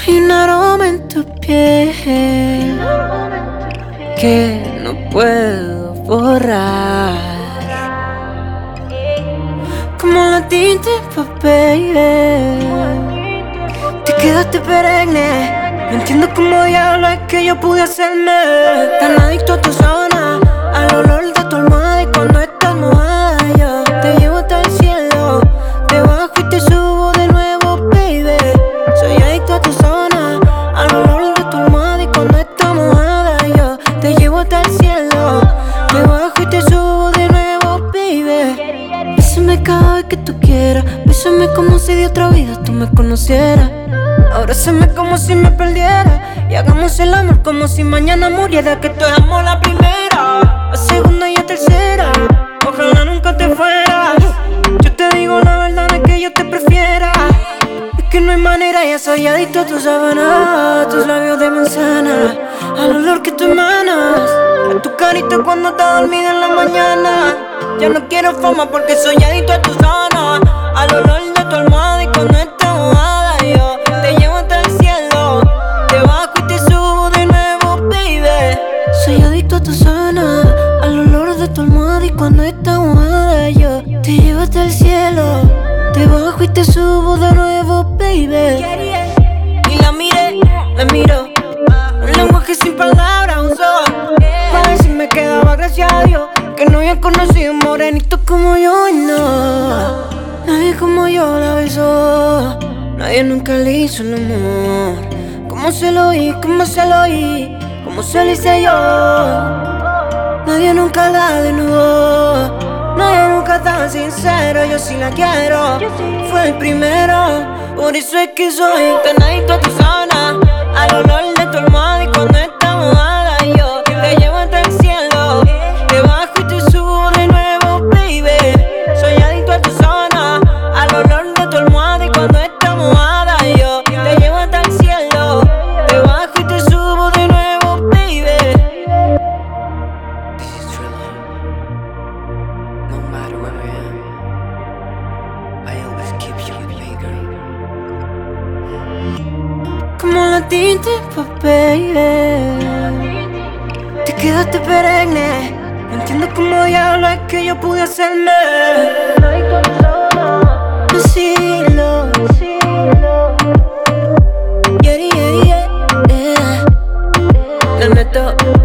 Hay un aroma en tu piel que no puedo borrar, como la tinta en papel. Te quedaste perenne. No entiendo cómo diablo es que yo pude hacerme tan adicto a tu zona, al olor de tu almohada. Y cuando estás mojada yo te llevo hasta el cielo, te bajo y te subo de nuevo, baby. Soy adicto a tu zona, al olor de tu almohada. Y cuando estás mojada yo te llevo hasta el cielo, te bajo y te subo de nuevo, baby. Bésame cada vez que tú quieras, bésame como si de otra vida tú me conocieras. Abrázame como si me perdiera y hagamos el amor como si mañana muriera. Que esto es amor la primera, la segunda y la tercera. Ojalá nunca te fueras. Yo te digo la verdad, no es que yo te prefiera, es que no hay manera. Ya soy adicto a tus sábanas, a tus labios de manzana, al olor que tú emanas, a tu carita cuando estás dormida en la mañana. Ya no quiero fama porque soy adicto a tu zona, al olor de tu almohada. Y cuando estás mojada yo te llevo hasta el cielo, te bajo y te subo de nuevo, baby. Soy adicto a tu zona, al olor de tu almohada. Y cuando estás mojada yo te llevo hasta el cielo, te bajo y te subo de nuevo, baby. Y la miré, la miro, un lenguaje sin palabras usó para ver si me quedaba, gracias a Dios que no había conocido un morenito como yo. Y no, nadie como yo la besó, nadie nunca le hizo el amor como se lo oí, como se lo oí, como se lo hice yo. Nadie nunca la desnudó, nadie nunca tan sincero. Yo sí la quiero, fue el primero. Por eso es que soy tan adicto a tu zona, al olor de tu almohada. Y cuando estás mojada yo te llevo hasta el cielo, te bajo y te subo de nuevo, baby. Soy adicto a tu zona, al olor de tu almohada. Y cuando estás mojada yo te llevo hasta el cielo, te bajo y te subo de nuevo, baby. This is true love. No matter where I am, I always keep you with me, girl. Como la tinta en papel, te quedaste perenne. No entiendo cómo diablo es que yo pude hacerme decirlo. Yeah, yeah, yeah, yeah. La neta.